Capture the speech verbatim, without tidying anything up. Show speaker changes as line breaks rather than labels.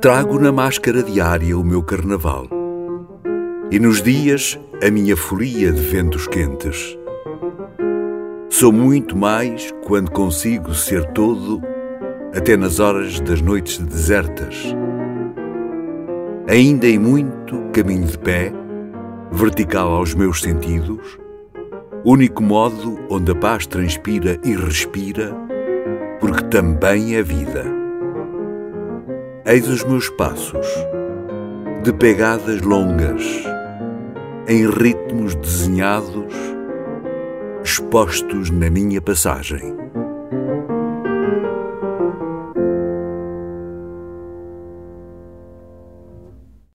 Trago na máscara diária o meu carnaval e nos dias a minha folia de ventos quentes. Sou muito mais quando consigo ser todo, até nas horas das noites desertas. Ainda em muito caminho de pé, vertical aos meus sentidos, único modo onde a paz transpira e respira, porque também é vida. Eis os meus passos, de pegadas longas, em ritmos desenhados, expostos na minha passagem.